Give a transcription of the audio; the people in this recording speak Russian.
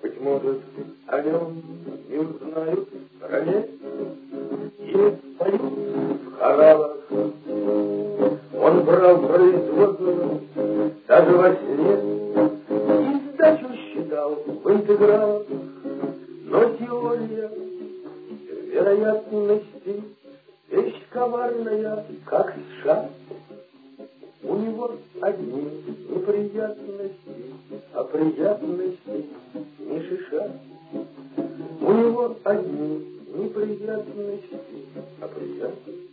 Быть может, о нем не узнают в стране и поют в хоралах. Он брал производную даже во сне и сдачу считал в интегралах. Но теория вероятности вещь коварная, как США. У него одни неприятности, а приятности не шиша. У него одни неприятности, а приятности